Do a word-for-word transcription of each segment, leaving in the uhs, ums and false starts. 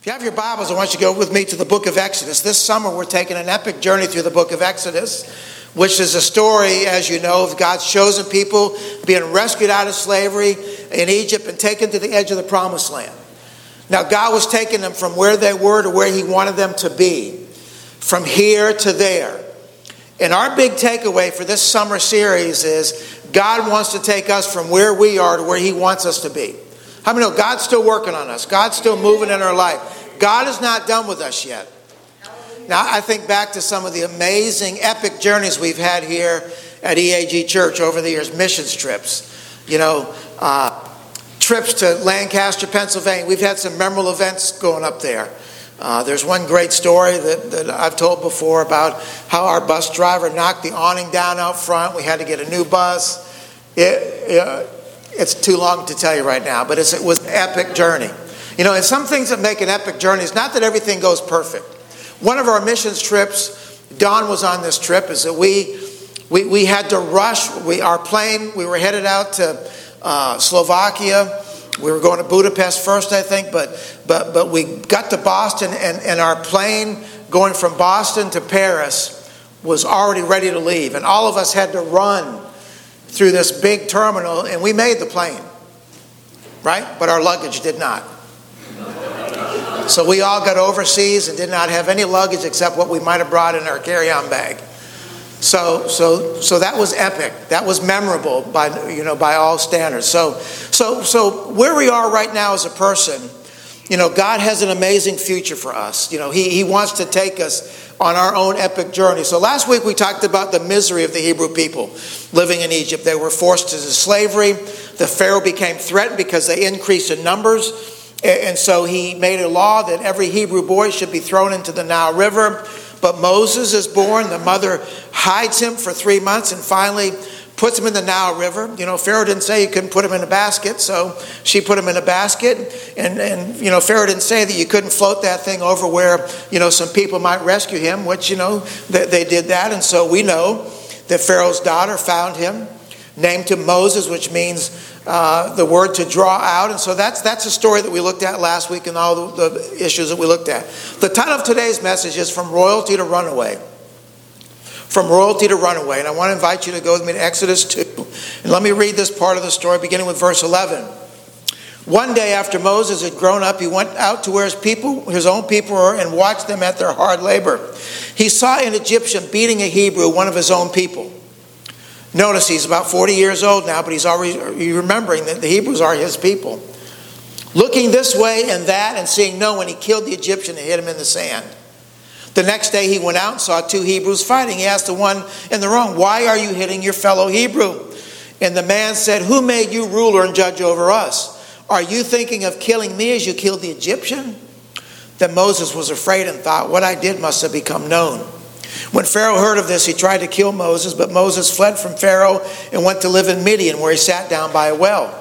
If you have your Bibles, I want you to go with me to the book of Exodus. This summer we're taking an epic journey through the book of Exodus, which is a story, as you know, of God's chosen people being rescued out of slavery in Egypt and taken to the edge of the promised land. Now, God was taking them from where they were to where he wanted them to be, from here to there. And our big takeaway for this summer series is God wants to take us from where we are to where he wants us to be. How many know God's still working on us? God's still moving in our life. God is not done with us yet. Now, I think back to some of the amazing, epic journeys we've had here at E A G Church over the years, missions trips. You know, uh, trips to Lancaster, Pennsylvania. We've had some memorable events going up there. Uh, there's one great story that, that I've told before about how our bus driver knocked the awning down out front. We had to get a new bus. It, uh, it's too long to tell you right now, but it's, it was an epic journey. You know, and some things that make an epic journey is not that everything goes perfect. One of our missions trips, Don was on this trip, is that we we, we had to rush. We, our plane, we were headed out to uh, Slovakia. We were going to Budapest first, I think, but but but we got to Boston, and, and our plane going from Boston to Paris was already ready to leave. And all of us had to run through this big terminal, and we made the plane, right? But our luggage did not. So we all got overseas and did not have any luggage except what we might have brought in our carry-on bag. So, so, so that was epic. That was memorable by, you know, by all standards. So, so, so where we are right now as a person, you know, God has an amazing future for us. You know, He He wants to take us on our own epic journey. So last week we talked about the misery of the Hebrew people living in Egypt. They were forced into slavery. The Pharaoh became threatened because they increased in numbers. And so he made a law that every Hebrew boy should be thrown into the Nile River. But Moses is born. The mother hides him for three months and finally puts him in the Nile River. You know, Pharaoh didn't say you couldn't put him in a basket, so she put him in a basket. And, and you know, Pharaoh didn't say that you couldn't float that thing over where, you know, some people might rescue him, which, you know, they, they did that. And so we know that Pharaoh's daughter found him, named him Moses, which means uh, the word to draw out. And so that's that's a story that we looked at last week and all the, the issues that we looked at. The title of today's message is From Royalty to Runaway. From Royalty to Runaway. And I want to invite you to go with me to Exodus two. And let me read this part of the story beginning with verse eleven. One day after Moses had grown up, he went out to where his people, his own people were, and watched them at their hard labor. He saw an Egyptian beating a Hebrew, one of his own people. Notice he's about forty years old now, but he's already remembering that the Hebrews are his people. Looking this way and that and seeing no one, he killed the Egyptian and hit him in the sand. The next day he went out and saw two Hebrews fighting. He asked the one in the wrong, "Why are you hitting your fellow Hebrew?" And the man said, "Who made you ruler and judge over us? Are you thinking of killing me as you killed the Egyptian?" Then Moses was afraid and thought, "What I did must have become known." When Pharaoh heard of this, he tried to kill Moses, but Moses fled from Pharaoh and went to live in Midian, where he sat down by a well.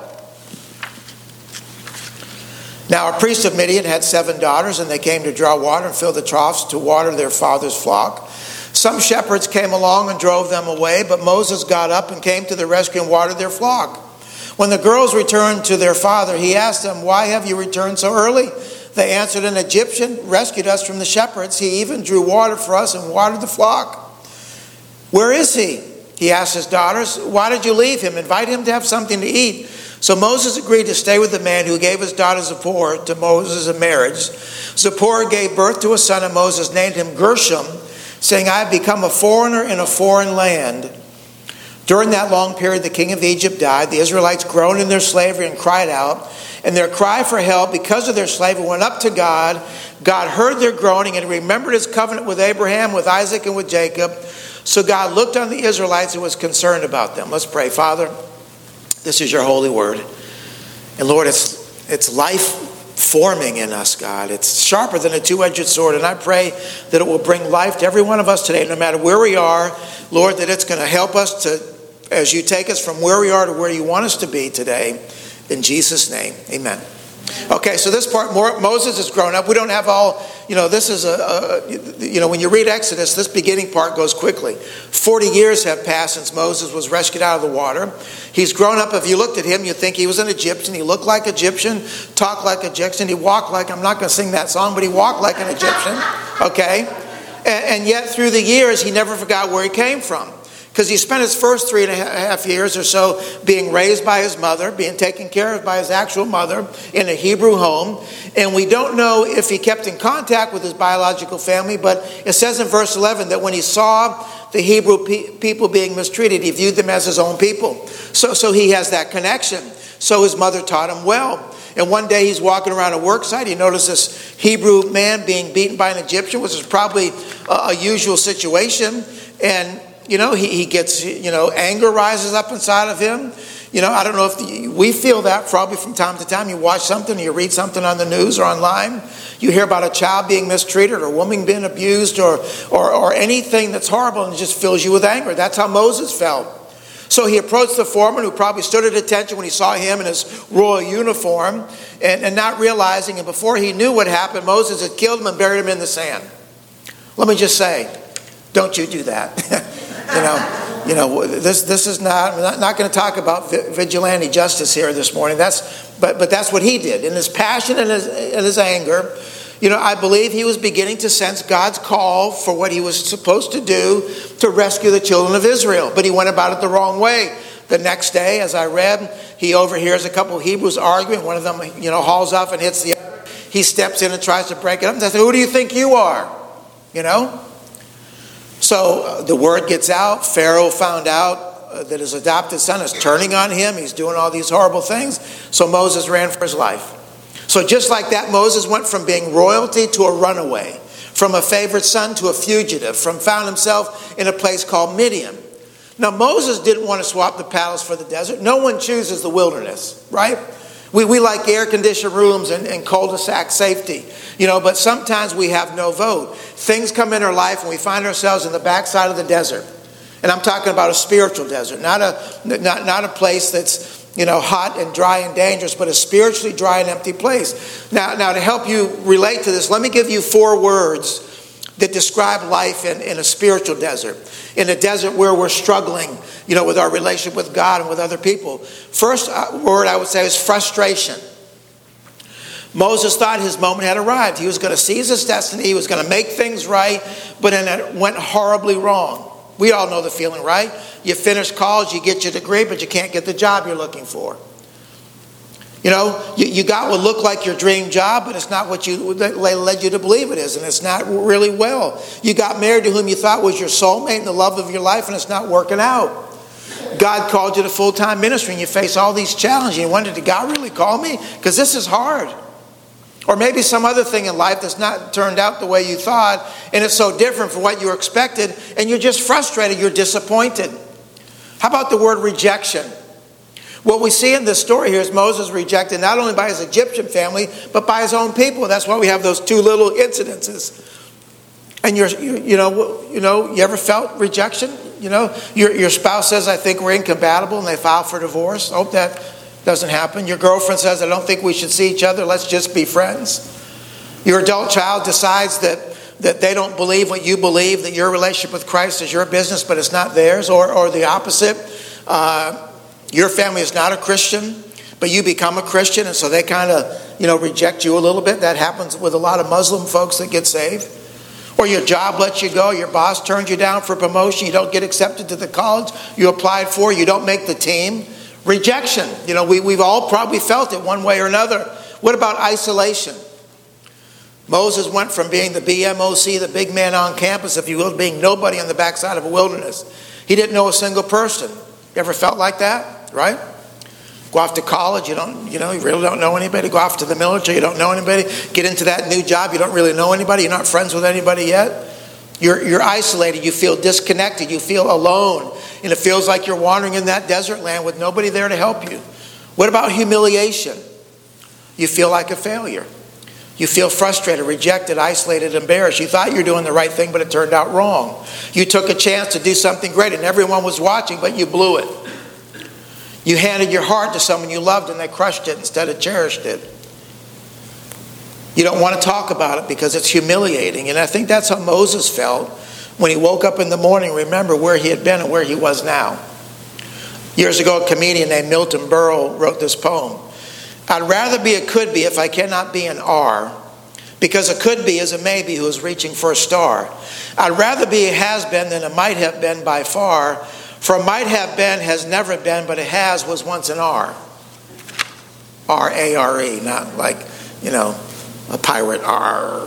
Now a priest of Midian had seven daughters, and they came to draw water and fill the troughs to water their father's flock. Some shepherds came along and drove them away, but Moses got up and came to the rescue and watered their flock. When the girls returned to their father, he asked them, "Why have you returned so early?" They answered, "An Egyptian rescued us from the shepherds. He even drew water for us and watered the flock." "Where is he?" he asked his daughters. "Why did you leave him? Invite him to have something to eat." So Moses agreed to stay with the man who gave his daughter Zipporah to Moses in marriage. Zipporah gave birth to a son, and Moses named him Gershom, saying, "I have become a foreigner in a foreign land." During that long period, the king of Egypt died. The Israelites groaned in their slavery and cried out. And their cry for help because of their slavery went up to God. God heard their groaning and remembered his covenant with Abraham, with Isaac, and with Jacob. So God looked on the Israelites and was concerned about them. Let's pray. Father, this is your holy word. And Lord, it's, it's life forming in us, God. It's sharper than a two-edged sword. And I pray that it will bring life to every one of us today, no matter where we are. Lord, that it's going to help us to, as you take us from where we are to where you want us to be today. In Jesus' name, amen. Okay, so this part, more, Moses is grown up. We don't have all, you know, this is a, a, you know, when you read Exodus, this beginning part goes quickly. Forty years have passed since Moses was rescued out of the water. He's grown up. If you looked at him, you'd think he was an Egyptian. He looked like Egyptian, talked like Egyptian. He walked like, I'm not going to sing that song, but he walked like an Egyptian, okay? And, and yet through the years, he never forgot where he came from. Because he spent his first three and a half years or so being raised by his mother, being taken care of by his actual mother in a Hebrew home. And we don't know if he kept in contact with his biological family, but it says in verse eleven that when he saw the Hebrew pe- people being mistreated, he viewed them as his own people. So, so he has that connection. So his mother taught him well. And one day he's walking around a work site. He noticed this Hebrew man being beaten by an Egyptian, which is probably a, a usual situation. And You know, he, he gets, you know, anger rises up inside of him. You know, I don't know if the, we feel that probably from time to time. You watch something, you read something on the news or online. You hear about a child being mistreated or a woman being abused or, or, or anything that's horrible, and it just fills you with anger. That's how Moses felt. So he approached the foreman, who probably stood at attention when he saw him in his royal uniform, and, and not realizing, and before he knew what happened, Moses had killed him and buried him in the sand. Let me just say, don't you do that. You know, you know, this this is not. I'm not, not going to talk about vigilante justice here this morning. That's, but but that's what he did in his passion and his, and his anger. You know, I believe he was beginning to sense God's call for what he was supposed to do to rescue the children of Israel. But he went about it the wrong way. The next day, as I read, he overhears a couple of Hebrews arguing. One of them, you know, hauls off and hits the other. He steps in and tries to break it up. And they say, "Who do you think you are?" You know. So uh, the word gets out. Pharaoh found out uh, that his adopted son is turning on him. He's doing all these horrible things. So Moses ran for his life. So just like that, Moses went from being royalty to a runaway, from a favored son to a fugitive, from found himself in a place called Midian. Now Moses didn't want to swap the palace for the desert. No one chooses the wilderness, right? We we like air-conditioned rooms and, and cul-de-sac safety, you know, but sometimes we have no vote. Things come in our life and we find ourselves in the backside of the desert. And I'm talking about a spiritual desert, not a not, not a place that's, you know, hot and dry and dangerous, but a spiritually dry and empty place. Now, now to help you relate to this, let me give you four words that describe life in, in a spiritual desert, in a desert where we're struggling, you know, with our relationship with God and with other people. First word I would say is frustration. Moses thought his moment had arrived. He was going to seize his destiny. He was going to make things right, but then it went horribly wrong. We all know the feeling, right? You finish college, you get your degree, but you can't get the job you're looking for. You know, you, you got what looked like your dream job, but it's not what you led you to believe it is, and it's not really well. You got married to whom you thought was your soulmate and the love of your life, and it's not working out. God called you to full-time ministry, and you face all these challenges. You wonder, did God really call me? Because this is hard. Or maybe some other thing in life that's not turned out the way you thought, and it's so different from what you expected, and you're just frustrated, you're disappointed. How about the word rejection? What we see in this story here is Moses rejected not only by his Egyptian family, but by his own people. That's why we have those two little incidences. And you're, you, you know, you know, you ever felt rejection? You know, your your spouse says, "I think we're incompatible," and they file for divorce. I hope that doesn't happen. Your girlfriend says, "I don't think we should see each other. Let's just be friends." Your adult child decides that that they don't believe what you believe, that your relationship with Christ is your business, but it's not theirs, or or the opposite. Uh, Your family is not a Christian, but you become a Christian, and so they kind of, you know, reject you a little bit. That happens with a lot of Muslim folks that get saved. Or your job lets you go. Your boss turns you down for promotion. You don't get accepted to the college you applied for. You don't make the team. Rejection. You know, we, we've all probably felt it one way or another. What about isolation? Moses went from being the B M O C, the big man on campus, if you will, to being nobody on the backside of a wilderness. He didn't know a single person. You ever felt like that? Right? Go off to college, you don't, you know, you really don't know anybody. Go off to the military, you don't know anybody. Get into that new job, you don't really know anybody. You're not friends with anybody yet. You're, you're isolated, you feel disconnected, you feel alone. And it feels like you're wandering in that desert land with nobody there to help you. What about humiliation? You feel like a failure. You feel frustrated, rejected, isolated, embarrassed. You thought you were doing the right thing, but it turned out wrong. You took a chance to do something great, and everyone was watching, but you blew it. You handed your heart to someone you loved, and they crushed it instead of cherished it. You don't want to talk about it because it's humiliating. And I think that's how Moses felt when he woke up in the morning, remember where he had been and where he was now. Years ago, a comedian named Milton Berle wrote this poem. I'd rather be a could be if I cannot be an are, because a could be is a maybe who is reaching for a star. I'd rather be a has been than a might have been by far, for a might have been has never been, but a has was once an are. R A R E, not like, you know, a pirate R.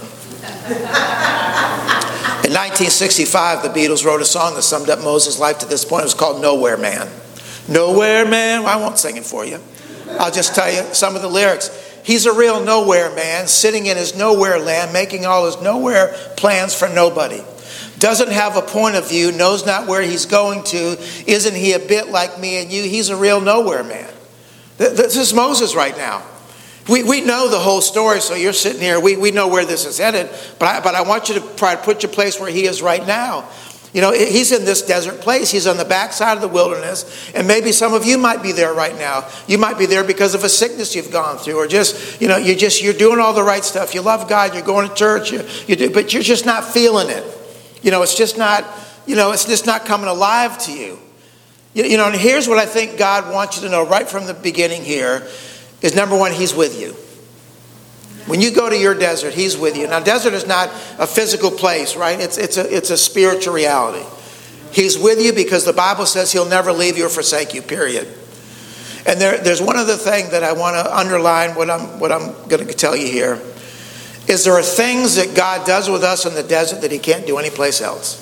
In nineteen sixty-five, the Beatles wrote a song that summed up Moses' life to this point. It was called Nowhere Man. Nowhere Man. Well, I won't sing it for you. I'll just tell you some of the lyrics. He's a real nowhere man, sitting in his nowhere land, making all his nowhere plans for nobody. Doesn't have a point of view, knows not where he's going to. Isn't he a bit like me and you? He's a real nowhere man. This is Moses right now. We we know the whole story, so you're sitting here. We, we know where this is headed, but I, but I want you to try to put your place where he is right now. You know, he's in this desert place. He's on the backside of the wilderness, and maybe some of you might be there right now. You might be there because of a sickness you've gone through, or just, you know, you're just, you're doing all the right stuff. You love God, you're going to church, you, you do, but you're just not feeling it. You know, it's just not, you know, it's just not coming alive to you. You, you know, and here's what I think God wants you to know right from the beginning here is, number one, he's with you. When you go to your desert, he's with you. Now, desert is not a physical place, right? It's, it's, a, it's a spiritual reality. He's with you because the Bible says he'll never leave you or forsake you, period. And there, there's one other thing that I want to underline, what I'm, what I'm going to tell you here, is there are things that God does with us in the desert that he can't do anyplace else.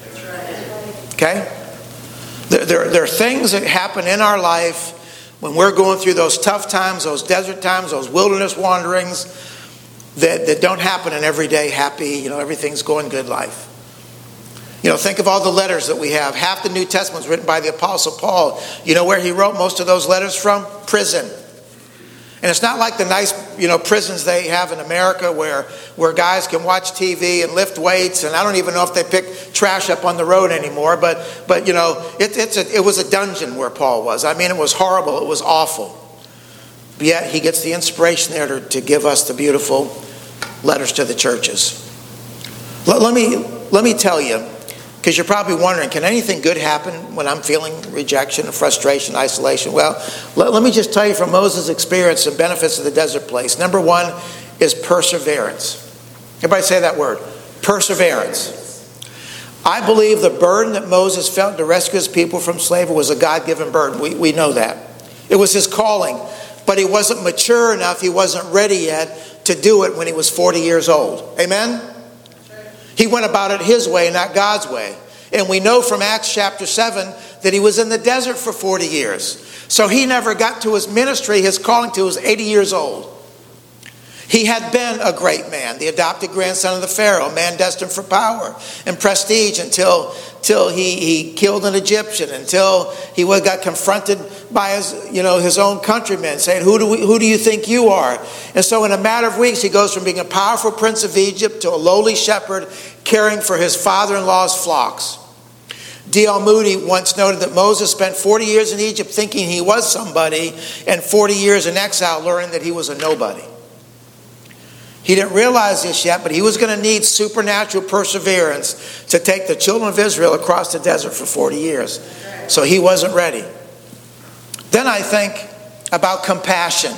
Okay? There, there, there are things that happen in our life when we're going through those tough times, those desert times, those wilderness wanderings, that, that don't happen in everyday happy, you know, everything's going good life. You know, think of all the letters that we have. Half the New Testament is written by the Apostle Paul. You know where he wrote most of those letters from? Prison. And it's not like the nice, you know, prisons they have in America where, where guys can watch T V and lift weights. And I don't even know if they pick trash up on the road anymore. But, but you know, it, it's a, it was a dungeon where Paul was. I mean, it was horrible. It was awful. But yet he gets the inspiration there to, to give us the beautiful letters to the churches. Let, let me, let me tell you, because you're probably wondering, can anything good happen when I'm feeling rejection, frustration, isolation? Well, let, let me just tell you from Moses' experience the benefits of the desert place. Number one is perseverance. Everybody say that word. Perseverance. I believe the burden that Moses felt to rescue his people from slavery was a God-given burden. We, we know that. It was his calling. But he wasn't mature enough. He wasn't ready yet to do it when he was forty years old. Amen? He went about it his way, not God's way. And we know from Acts chapter seven that he was in the desert for forty years. So he never got to his ministry, his calling, till he was eighty years old. He had been a great man, the adopted grandson of the Pharaoh, a man destined for power and prestige until, until he, he killed an Egyptian, until he got confronted by his, you know, his own countrymen saying, who do, we, who do you think you are? And so in a matter of weeks, he goes from being a powerful prince of Egypt to a lowly shepherd caring for his father-in-law's flocks. D L Moody once noted that Moses spent forty years in Egypt thinking he was somebody and forty years in exile learning that he was a nobody. He didn't realize this yet, but he was going to need supernatural perseverance to take the children of Israel across the desert for forty years. So he wasn't ready. Then I think about compassion.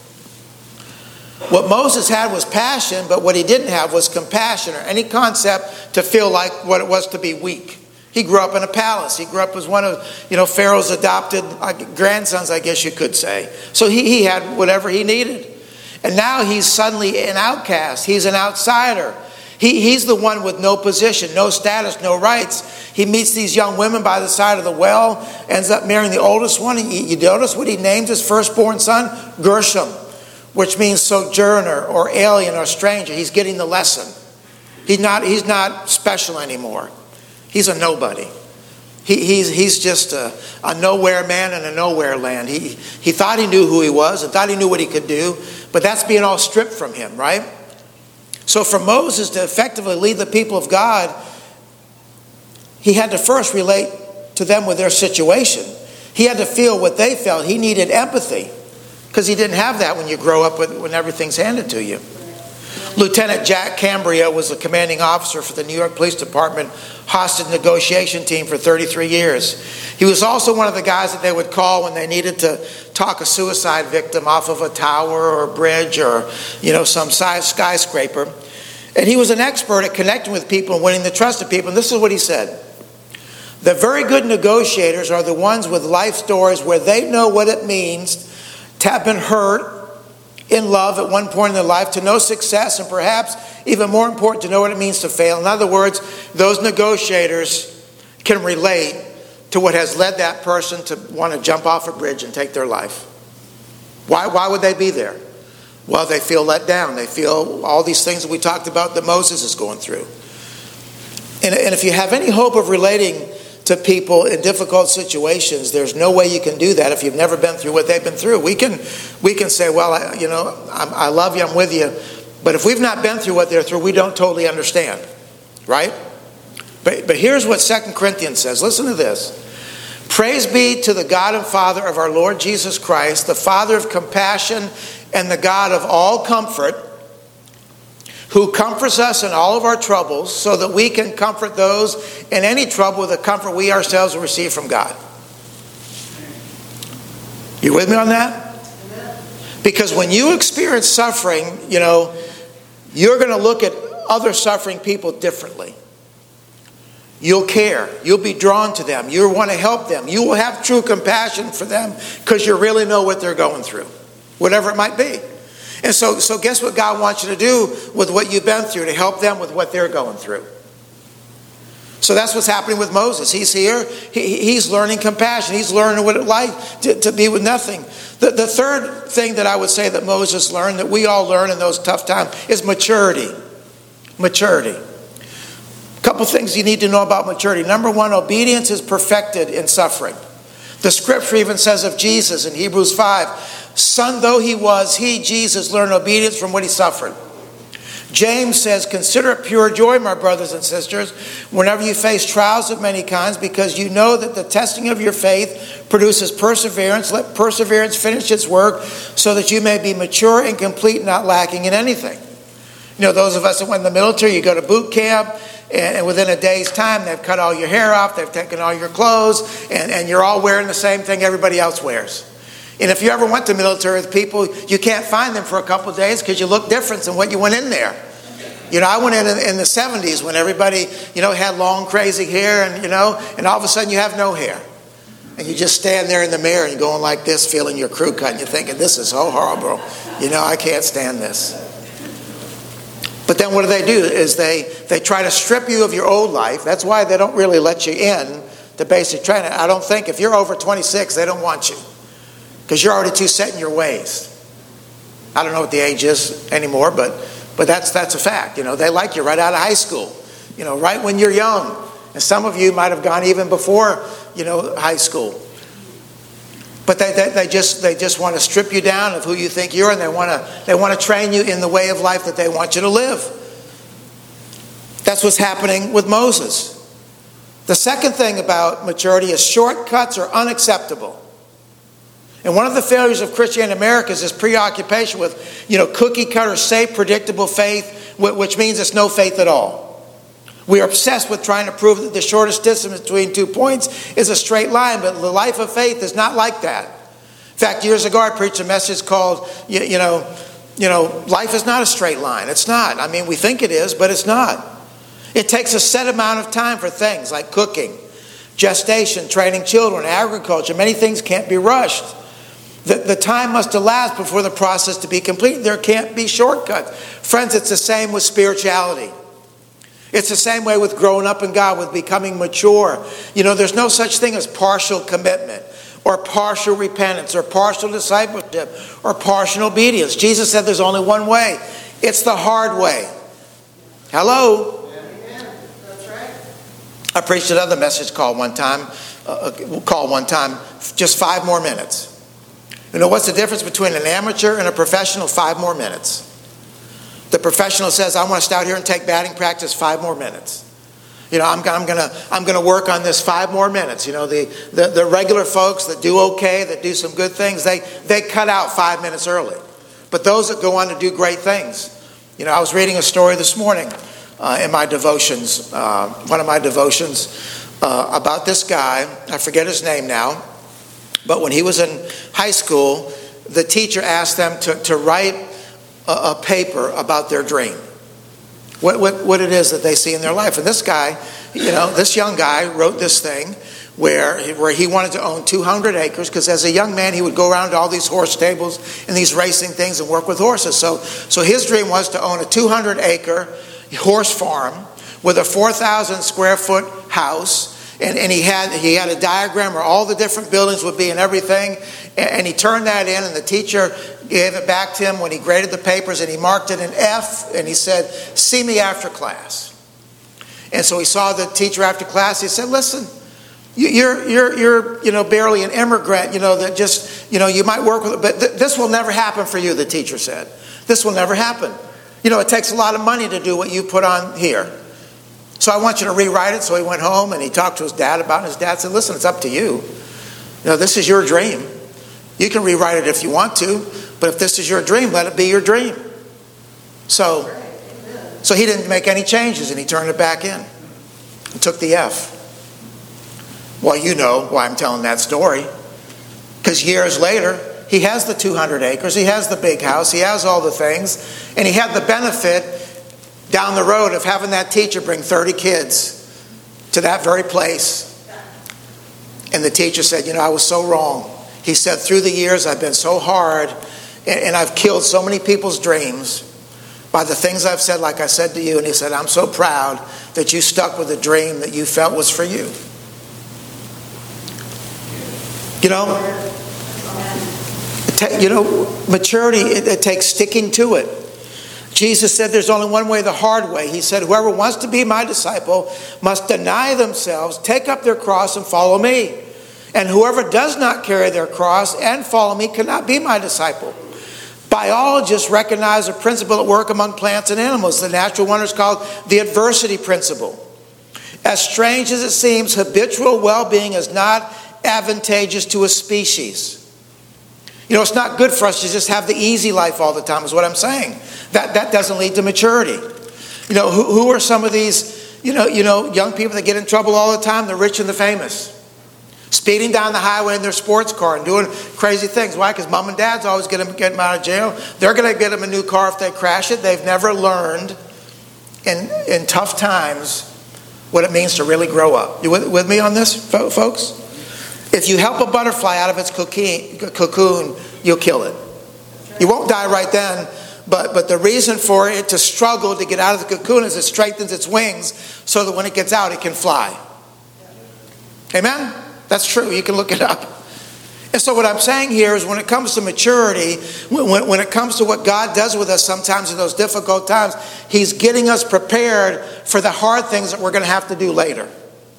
What Moses had was passion, but what he didn't have was compassion or any concept to feel like what it was to be weak. He grew up in a palace. He grew up as one of, you know, Pharaoh's adopted grandsons, I guess you could say. So he, he had whatever he needed. And now he's suddenly an outcast. He's an outsider. He, he's the one with no position, no status, no rights. He meets these young women by the side of the well, ends up marrying the oldest one. You, you notice what he named his firstborn son? Gershom, which means sojourner or alien or stranger. He's getting the lesson. He's not, he's not special anymore. He's a nobody. He, he's, he's just a, a nowhere man in a nowhere land. He, he thought he knew who he was and thought he knew what he could do, but that's being all stripped from him, right? So for Moses to effectively lead the people of God, he had to first relate to them with their situation. He had to feel what they felt. He needed empathy because he didn't have that when you grow up with, when everything's handed to you. Lieutenant Jack Cambria was the commanding officer for the New York Police Department hostage negotiation team for thirty-three years. He was also one of the guys that they would call when they needed to talk a suicide victim off of a tower or a bridge or, you know, some skyscraper. And he was an expert at connecting with people and winning the trust of people. And this is what he said. The very good negotiators are the ones with life stories where they know what it means to have been hurt in love at one point in their life, to know success, and perhaps even more important, to know what it means to fail. In other words, those negotiators can relate to what has led that person to want to jump off a bridge and take their life. Why, why would they be there? Well, they feel let down. They feel all these things that we talked about that Moses is going through. And, and if you have any hope of relating to people in difficult situations, there's no way you can do that if you've never been through what they've been through. We can we can say, well, I, you know, I'm, I love you, I'm with you. But if we've not been through what they're through, we don't totally understand, right? But, but here's what Second Corinthians says. Listen to this. Praise be to the God and Father of our Lord Jesus Christ, the Father of compassion and the God of all comfort, who comforts us in all of our troubles so that we can comfort those in any trouble with the comfort we ourselves will receive from God. You with me on that? Because when you experience suffering, you know, you're going to look at other suffering people differently. You'll care. You'll be drawn to them. You'll want to help them. You will have true compassion for them because you really know what they're going through, whatever it might be. And so, so guess what God wants you to do with what you've been through, to help them with what they're going through. So that's what's happening with Moses. He's here. He, he's learning compassion. He's learning what it's like to, to be with nothing. The, the third thing that I would say that Moses learned, that we all learn in those tough times, is maturity. Maturity. A couple things you need to know about maturity. Number one, obedience is perfected in suffering. The scripture even says of Jesus in Hebrews five, son though he was, he, Jesus, learned obedience from what he suffered. James says, consider it pure joy, my brothers and sisters, whenever you face trials of many kinds, because you know that the testing of your faith produces perseverance. Let perseverance finish its work so that you may be mature and complete, not lacking in anything. You know, those of us that went in the military, you go to boot camp, and within a day's time, they've cut all your hair off, they've taken all your clothes, and, and you're all wearing the same thing everybody else wears. And if you ever went to military with people, you can't find them for a couple of days because you look different than what you went in there. You know, I went in in the seventies when everybody, you know, had long, crazy hair, and, you know, and all of a sudden you have no hair. And you just stand there in the mirror and you're going like this, feeling your crew cut, and you're thinking, this is so horrible. You know, I can't stand this. But then what do they do is they, they try to strip you of your old life. That's why they don't really let you in to basic training. I don't think if you're over twenty-six, they don't want you because you're already too set in your ways. I don't know what the age is anymore, but but that's that's a fact. You know, they like you right out of high school, you know, right when you're young. And some of you might have gone even before, you know, high school. But they, they, they just they just want to strip you down of who you think you are, and they want to they want to train you in the way of life that they want you to live. That's what's happening with Moses. The second thing about maturity is shortcuts are unacceptable. And one of the failures of Christianity in America is this preoccupation with, you know, cookie cutter, safe, predictable faith, which means it's no faith at all. We are obsessed with trying to prove that the shortest distance between two points is a straight line, but the life of faith is not like that. In fact, years ago I preached a message called, you, you know, you know, life is not a straight line. It's not. I mean, we think it is, but it's not. It takes a set amount of time for things like cooking, gestation, training children, agriculture. Many things can't be rushed. The, the time must elapse before the process to be complete. There can't be shortcuts. Friends, it's the same with spirituality. It's the same way with growing up in God, with becoming mature. You know, there's no such thing as partial commitment or partial repentance or partial discipleship or partial obedience. Jesus said there's only one way. It's the hard way. Hello? That's right. I preached another message called one time, uh, called one time, just five more minutes. You know, what's the difference between an amateur and a professional? Five more minutes. The professional says, I want to start here and take batting practice five more minutes. You know, I'm, I'm going to I'm going to work on this five more minutes. You know, the, the, the regular folks that do okay, that do some good things, they, they cut out five minutes early. But those that go on to do great things, You know, I was reading a story this morning uh, in my devotions, uh, one of my devotions, uh, about this guy. I forget his name now, but when he was in high school, the teacher asked them to, to write a, a paper about their dream, what, what, what it is that they see in their life. And this guy, you know, this young guy wrote this thing where, where he wanted to own two hundred acres, because as a young man he would go around to all these horse stables and these racing things and work with horses. So, so his dream was to own a two hundred acre horse farm with a four thousand square foot house. And, and he had he had a diagram where all the different buildings would be and everything. And, and he turned that in, and the teacher gave it back to him when he graded the papers, and he marked it an F, and he said, "See me after class." And so he saw the teacher after class. He said, "Listen, you're you're you're you know barely an immigrant. You know that just you know you might work with, but th- this will never happen for you." The teacher said, "This will never happen. You know it takes a lot of money to do what you put on here. So I want you to rewrite it." So he went home and he talked to his dad about it. His dad said, "Listen, it's up to you. You know, this is your dream. You can rewrite it if you want to, but if this is your dream, let it be your dream." So, so he didn't make any changes, and he turned it back in and took the F. Well, you know why I'm telling that story. Because years later, he has the two hundred acres, he has the big house, he has all the things, and he had the benefit down the road of having that teacher bring thirty kids to that very place. And the teacher said, "You know, I was so wrong." He said, "Through the years, I've been so hard, and, and I've killed so many people's dreams by the things I've said, like I said to you." And he said, "I'm so proud that you stuck with a dream that you felt was for you." You know, it ta- you know, maturity, it, it takes sticking to it. Jesus said there's only one way, the hard way. He said, "Whoever wants to be my disciple must deny themselves, take up their cross, and follow me. And whoever does not carry their cross and follow me cannot be my disciple." Biologists recognize a principle at work among plants and animals. The natural one is called the adversity principle. As strange as it seems, habitual well-being is not advantageous to a species. You know, it's not good for us to just have the easy life all the time, is what I'm saying. That that doesn't lead to maturity. You know, who, who are some of these, you know, you know, young people that get in trouble all the time? The rich and the famous. Speeding down the highway in their sports car and doing crazy things. Why? Because mom and dad's always going to get them out of jail. They're going to get them a new car if they crash it. They've never learned in, in tough times what it means to really grow up. You with, with me on this, folks? If you help a butterfly out of its cocoon, you'll kill it. You won't die right then, but, but the reason for it to struggle to get out of the cocoon is it strengthens its wings so that when it gets out, it can fly. Amen? That's true. You can look it up. And so what I'm saying here is when it comes to maturity, when, when it comes to what God does with us sometimes in those difficult times, He's getting us prepared for the hard things that we're going to have to do later.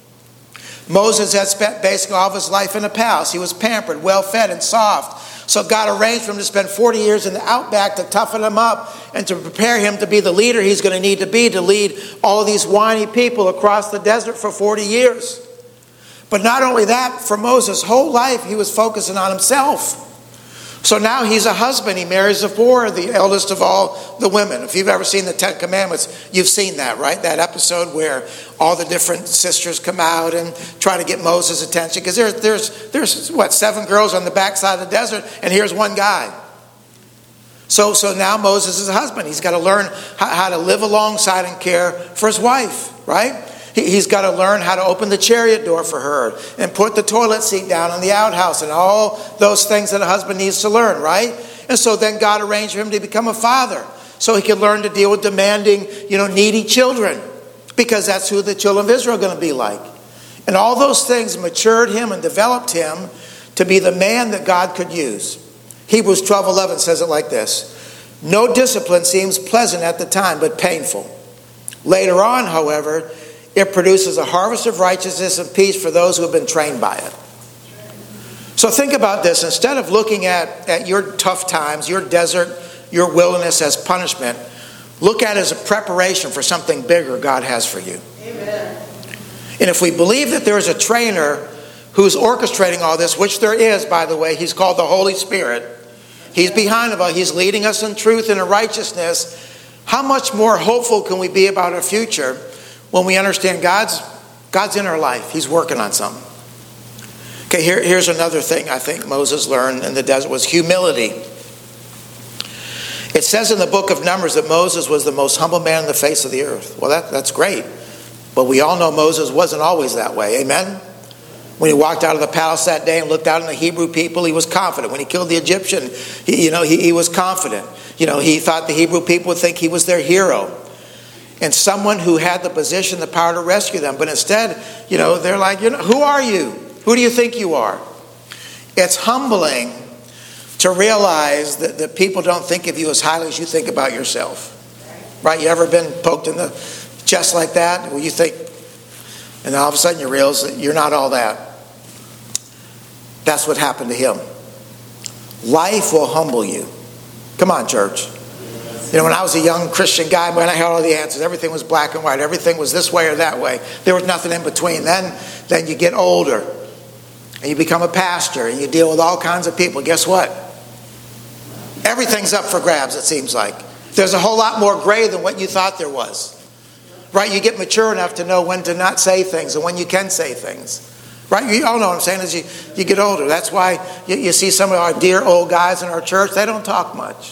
Moses had spent basically all of his life in a palace. He was pampered, well-fed, and soft. So God arranged for him to spend forty years in the outback to toughen him up and to prepare him to be the leader he's going to need to be to lead all of these whiny people across the desert for forty years. But not only that, for Moses' whole life, he was focusing on himself. So now he's a husband. He marries Zipporah, the eldest of all the women. If you've ever seen the Ten Commandments, you've seen that, right? That episode where all the different sisters come out and try to get Moses' attention. Because there's, there's, there's, what, seven girls on the backside of the desert, and here's one guy. So, so now Moses is a husband. He's got to learn how, how to live alongside and care for his wife, right? He's got to learn how to open the chariot door for her and put the toilet seat down in the outhouse and all those things that a husband needs to learn, right? And so then God arranged for him to become a father so he could learn to deal with demanding, you know, needy children, because that's who the children of Israel are going to be like. And all those things matured him and developed him to be the man that God could use. Hebrews twelve eleven says it like this: "No discipline seems pleasant at the time, but painful. Later on, however, it produces a harvest of righteousness and peace for those who have been trained by it." So think about this. Instead of looking at, at your tough times, your desert, your wilderness as punishment, look at it as a preparation for something bigger God has for you. Amen. And if we believe that there is a trainer who's orchestrating all this, which there is, by the way, he's called the Holy Spirit. He's behind it all. He's leading us in truth and in righteousness. How much more hopeful can we be about our future when we understand God's, God's in our life? He's working on something. Okay, here, here's another thing I think Moses learned in the desert was humility. It says in the book of Numbers that Moses was the most humble man on the face of the earth. Well, that, that's great. But we all know Moses wasn't always that way. Amen? When he walked out of the palace that day and looked out on the Hebrew people, he was confident. When he killed the Egyptian, he, you know, he, he was confident. You know, he thought the Hebrew people would think he was their hero. And someone who had the position, the power to rescue them. But instead, you know, they're like, you know, who are you? Who do you think you are? It's humbling to realize that, that people don't think of you as highly as you think about yourself. Right? You ever been poked in the chest like that? Where you think, and all of a sudden you realize that you're not all that. That's what happened to him. Life will humble you. Come on, church. You know, when I was a young Christian guy, when I had all the answers, everything was black and white. Everything was this way or that way. There was nothing in between. Then, then you get older, and you become a pastor, and you deal with all kinds of people. Guess what? Everything's up for grabs, it seems like. There's a whole lot more gray than what you thought there was. Right? You get mature enough to know when to not say things and when you can say things. Right? You all know what I'm saying as you, you get older. That's why you, you see some of our dear old guys in our church, they don't talk much.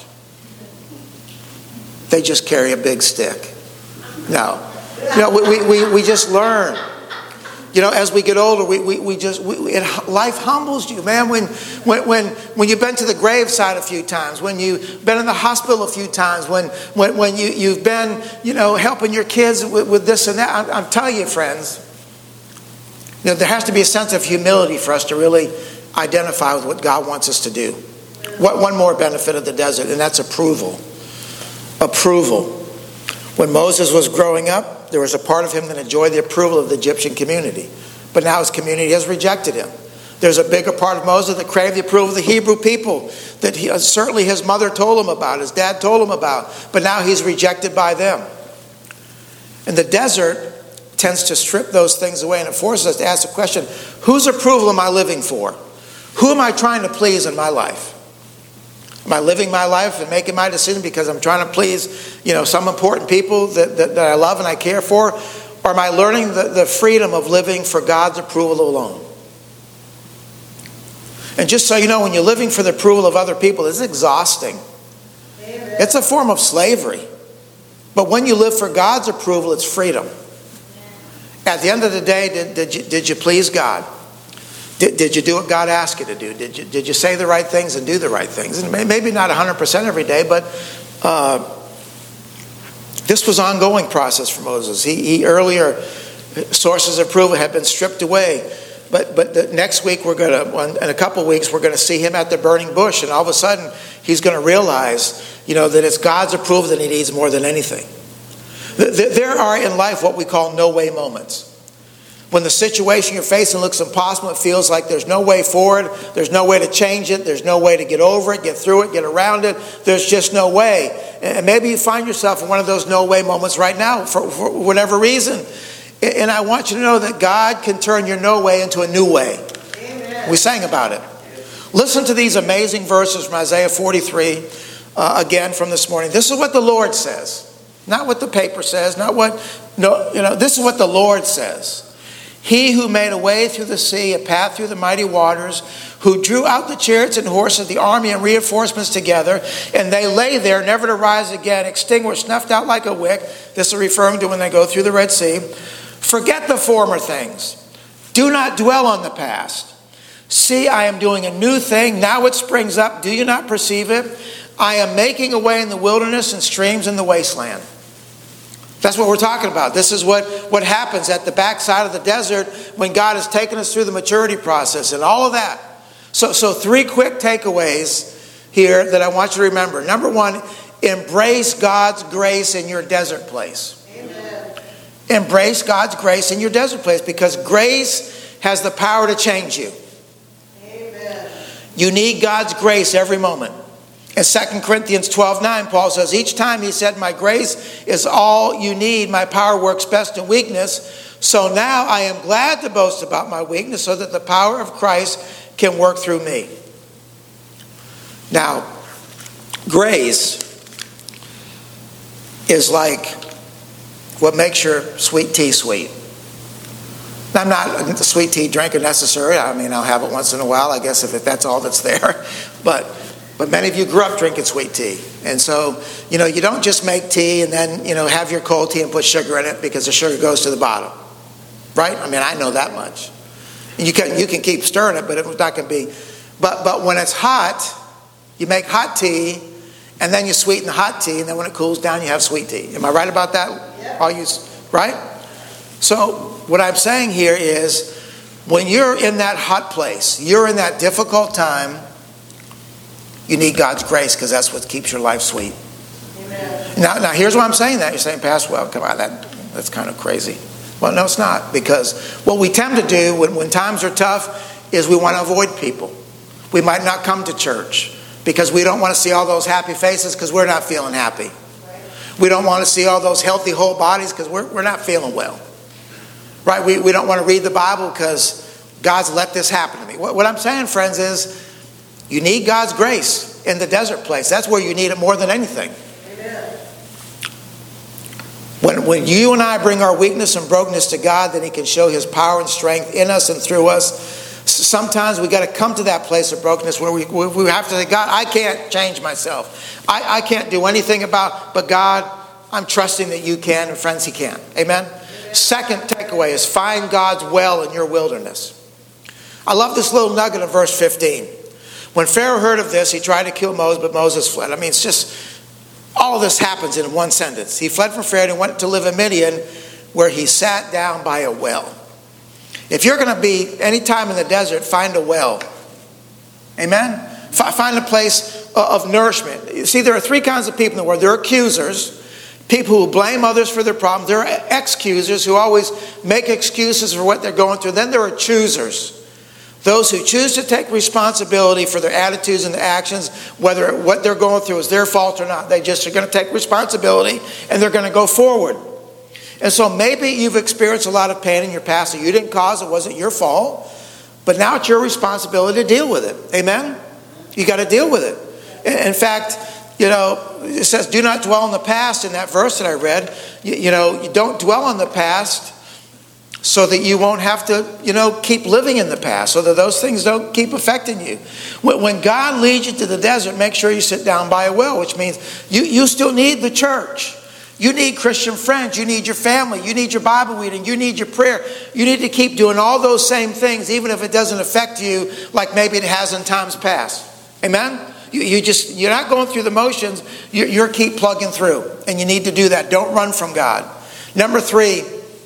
They just carry a big stick. No. You know, we, we, we just learn. You know, as we get older, we, we, we just, we, it, life humbles you, man. When, when, when, when you've been to the graveside a few times, when you've been in the hospital a few times, when, when, when you, you've been, you know, helping your kids with, with this and that. I'm, I'm telling you, friends, you know, there has to be a sense of humility for us to really identify with what God wants us to do. What, one more benefit of the desert, and that's approval. Approval. When Moses was growing up, there was a part of him that enjoyed the approval of the Egyptian community. But now his community has rejected him. There's a bigger part of Moses that craved the approval of the Hebrew people that he, certainly his mother told him about, his dad told him about, but now he's rejected by them. And the desert tends to strip those things away, and it forces us to ask the question, whose approval am I living for? Who am I trying to please in my life? Am I living my life and making my decision because I'm trying to please, you know, some important people that, that, that I love and I care for? Or am I learning the, the freedom of living for God's approval alone? And just so you know, when you're living for the approval of other people, it's exhausting. Amen. It's a form of slavery. But when you live for God's approval, it's freedom. At the end of the day, did, did, you, did you please God? Did, did you do what God asked you to do? Did you, did you say the right things and do the right things? And maybe not one hundred percent every day, but uh, this was an ongoing process for Moses. He, he earlier, sources of approval had been stripped away. But but the next week, we're going to, in a couple of weeks, we're going to see him at the burning bush. And all of a sudden, he's going to realize, you know, that it's God's approval that he needs more than anything. There are in life what we call no-way moments. When the situation you're facing looks impossible, it feels like there's no way forward, there's no way to change it, there's no way to get over it, get through it, get around it, there's just no way. And maybe you find yourself in one of those no-way moments right now for, for whatever reason. And I want you to know that God can turn your no way into a new way. Amen. We sang about it. Listen to these amazing verses from Isaiah forty-three, uh, again from this morning. This is what the Lord says. Not what the paper says, not what, no, you know, this is what the Lord says. He who made a way through the sea, a path through the mighty waters, who drew out the chariots and horses, the army and reinforcements together, and they lay there, never to rise again, extinguished, snuffed out like a wick. This is referring to when they go through the Red Sea. Forget the former things. Do not dwell on the past. See, I am doing a new thing. Now it springs up. Do you not perceive it? I am making a way in the wilderness and streams in the wasteland. That's what we're talking about. This is what, what happens at the backside of the desert when God has taken us through the maturity process and all of that. So, so three quick takeaways here that I want you to remember. Number one, embrace God's grace in your desert place. Amen. Embrace God's grace in your desert place because grace has the power to change you. Amen. You need God's grace every moment. In Second Corinthians twelve nine, Paul says, each time he said, my grace is all you need. My power works best in weakness. So now I am glad to boast about my weakness so that the power of Christ can work through me. Now, grace is like what makes your sweet tea sweet. I'm not a sweet tea drinker necessarily. I mean, I'll have it once in a while, I guess, if it, that's all that's there. But but many of you grew up drinking sweet tea. And so, you know, you don't just make tea and then, you know, have your cold tea and put sugar in it because the sugar goes to the bottom. Right? I mean, I know that much. You can you can keep stirring it, but it's not going to be. But but when it's hot, you make hot tea, and then you sweeten the hot tea, and then when it cools down, you have sweet tea. Am I right about that? Yeah. All you right? So what I'm saying here is, when you're in that hot place, you're in that difficult time, you need God's grace because that's what keeps your life sweet. Amen. Now, now here's why I'm saying that. You're saying, Pastor, well, come on, that that's kind of crazy. Well, no, it's not, because what we tend to do when, when times are tough is we want to avoid people. We might not come to church because we don't want to see all those happy faces because we're not feeling happy. We don't want to see all those healthy whole bodies because we're, we're not feeling well. Right? We, we don't want to read the Bible because God's let this happen to me. What, what I'm saying, friends, is you need God's grace in the desert place. That's where you need it more than anything. Amen. When, when you and I bring our weakness and brokenness to God, then He can show His power and strength in us and through us. Sometimes we got to come to that place of brokenness where we, we have to say, God, I can't change myself. I, I can't do anything about, but God, I'm trusting that you can, and friends, He can. Amen? Second takeaway is find God's well in your wilderness. I love this little nugget in verse fifteen. When Pharaoh heard of this, he tried to kill Moses, but Moses fled. I mean, it's just, all this happens in one sentence. He fled from Pharaoh and went to live in Midian, where he sat down by a well. If you're going to be any time in the desert, find a well. Amen? Find a place of nourishment. You see, there are three kinds of people in the world. There are accusers, people who blame others for their problems. There are excusers who always make excuses for what they're going through. Then there are choosers, those who choose to take responsibility for their attitudes and their actions, whether what they're going through is their fault or not. They just are going to take responsibility and they're going to go forward. And so maybe you've experienced a lot of pain in your past that you didn't cause, it wasn't your fault, but now it's your responsibility to deal with it. Amen? You got to deal with it. In fact, you know, it says, do not dwell on the past in that verse that I read. You, you know, you don't dwell on the past so that you won't have to, you know, keep living in the past, so that those things don't keep affecting you. When, when God leads you to the desert, make sure you sit down by a well, which means you, you still need the church. You need Christian friends. You need your family. You need your Bible reading. You need your prayer. You need to keep doing all those same things, even if it doesn't affect you like maybe it has in times past. Amen? You, you just, you're not going through the motions. You, you're keep plugging through. And you need to do that. Don't run from God. Number three,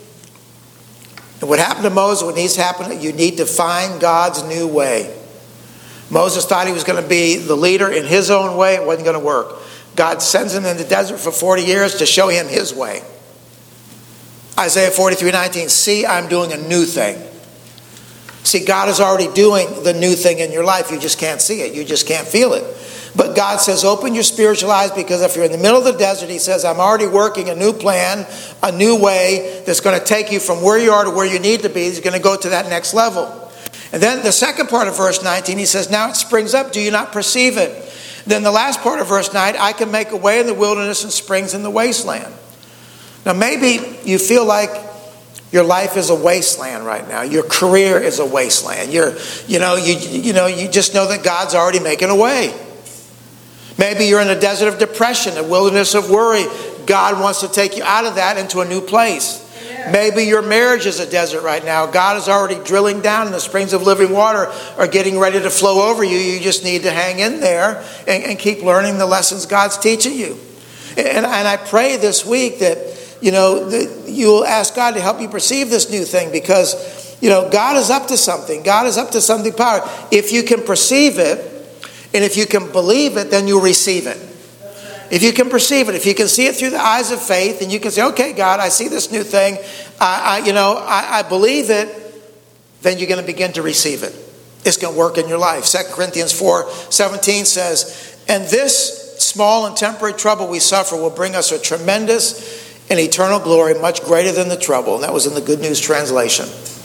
what happened to Moses, what needs to happen, you need to find God's new way. Moses thought he was going to be the leader in his own way. It wasn't going to work. God sends him in the desert for forty years to show him his way. Isaiah forty-three nineteen, see, I'm doing a new thing. See, God is already doing the new thing in your life. You just can't see it. You just can't feel it. But God says, open your spiritual eyes, because if you're in the middle of the desert, He says, I'm already working a new plan, a new way that's going to take you from where you are to where you need to be. He's going to go to that next level. And then the second part of verse nineteen, He says, now it springs up. Do you not perceive it? Then the last part of verse nine, I can make a way in the wilderness and springs in the wasteland. Now maybe you feel like your life is a wasteland right now. Your career is a wasteland. You're, you know, you, you know, you just know that God's already making a way. Maybe you're in a desert of depression, a wilderness of worry. God wants to take you out of that into a new place. Maybe your marriage is a desert right now. God is already drilling down and the springs of living water are getting ready to flow over you. You just need to hang in there and, and keep learning the lessons God's teaching you. And, and I pray this week that, you know, that you'll ask God to help you perceive this new thing, because, you know, God is up to something. God is up to something powerful. If you can perceive it and if you can believe it, then you'll receive it. If you can perceive it, if you can see it through the eyes of faith, and you can say, okay, God, I see this new thing, I, I you know, I, I believe it, then you're going to begin to receive it. It's going to work in your life. Second Corinthians four seventeen says, and this small and temporary trouble we suffer will bring us a tremendous and eternal glory, much greater than the trouble. And that was in the Good News Translation.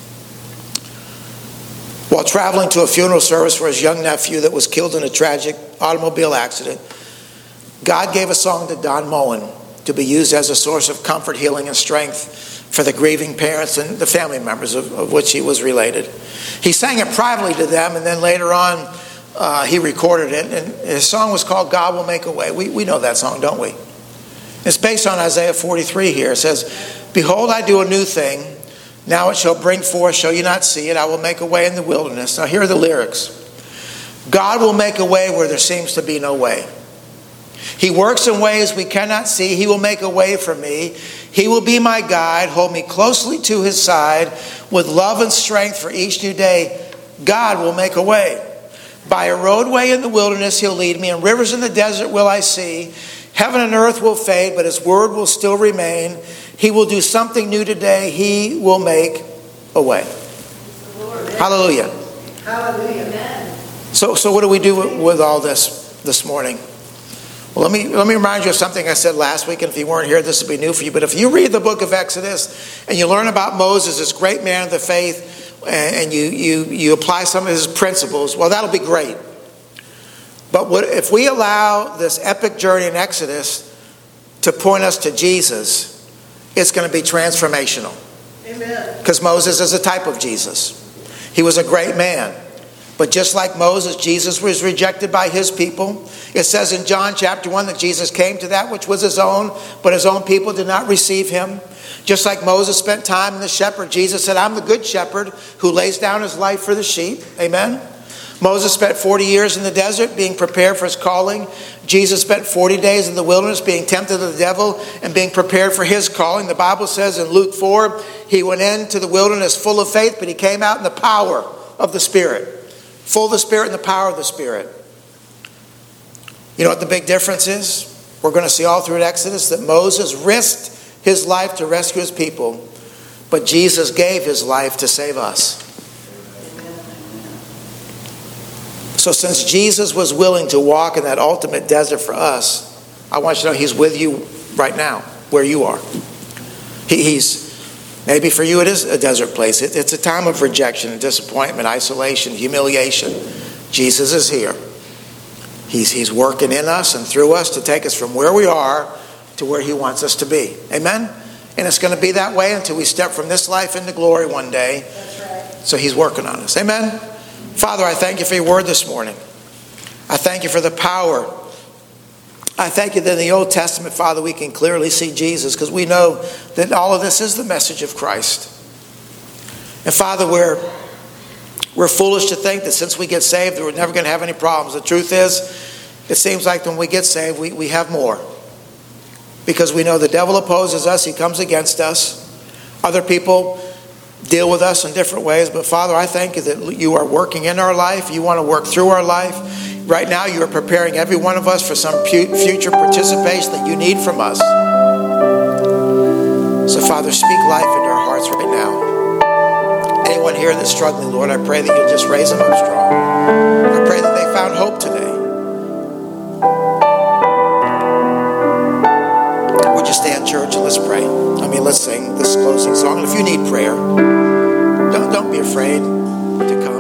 While traveling to a funeral service for his young nephew that was killed in a tragic automobile accident, God gave a song to Don Mullen. to be used as a source of comfort, healing, and strength for the grieving parents and the family members of, of which he was related. He sang it privately to them, and then later on uh, he recorded it, and his song was called God Will Make a Way. We, we know that song, don't we? It's based on Isaiah forty-three here. It says, behold, I do a new thing. Now it shall bring forth, shall you not see it? I will make a way in the wilderness. Now here are the lyrics. God will make a way where there seems to be no way. He works in ways we cannot see. He will make a way for me. He will be my guide, hold me closely to his side with love and strength for each new day. God will make a way. By a roadway in the wilderness he'll lead me, and rivers in the desert will I see. Heaven and earth will fade, but his word will still remain. He will do something new today. He will make a way. Lord, Hallelujah. hallelujah. Amen. So, so what do we do with, with all this this morning? Well, let me let me remind you of something I said last week, and if you weren't here, this will be new for you. But if you read the book of Exodus and you learn about Moses, this great man of the faith, and you you you apply some of his principles, well, that'll be great. But what, if we allow this epic journey in Exodus to point us to Jesus, it's going to be transformational. Amen. Because Moses is a type of Jesus. He was a great man. But just like Moses, Jesus was rejected by his people. It says in John chapter one that Jesus came to that which was his own, but his own people did not receive him. Just like Moses spent time in the shepherd, Jesus said, I'm the good shepherd who lays down his life for the sheep. Amen. Moses spent forty years in the desert being prepared for his calling. Jesus spent forty days in the wilderness being tempted of the devil and being prepared for his calling. The Bible says in Luke four, he went into the wilderness full of faith, but he came out in the power of the Spirit. Full of the Spirit and the power of the Spirit. You know what the big difference is? We're going to see all through Exodus that Moses risked his life to rescue his people, but Jesus gave his life to save us. So since Jesus was willing to walk in that ultimate desert for us, I want you to know he's with you right now, where you are. He, he's, maybe for you it is a desert place. It, it's a time of rejection and disappointment, isolation, humiliation. Jesus is here. He's, he's working in us and through us to take us from where we are to where he wants us to be. Amen? And it's going to be that way until we step from this life into glory one day. That's right. So he's working on us. Amen? Father, I thank you for your word this morning. I thank you for the power. I thank you that in the Old Testament, Father, we can clearly see Jesus because we know that all of this is the message of Christ. And Father, we're, we're foolish to think that since we get saved, that we're never going to have any problems. The truth is, it seems like when we get saved, we, we have more. Because we know the devil opposes us, he comes against us. Other people deal with us in different ways. But Father, I thank you that you are working in our life. You want to work through our life. Right now, you are preparing every one of us for some future participation that you need from us. So Father, speak life into our hearts right now. Anyone here that's struggling, Lord, I pray that you'll just raise them up strong. I pray that they found hope today. Would you stand, church, and let's pray. I mean, let's sing this closing song. And if you need prayer, don't, don't be afraid to come.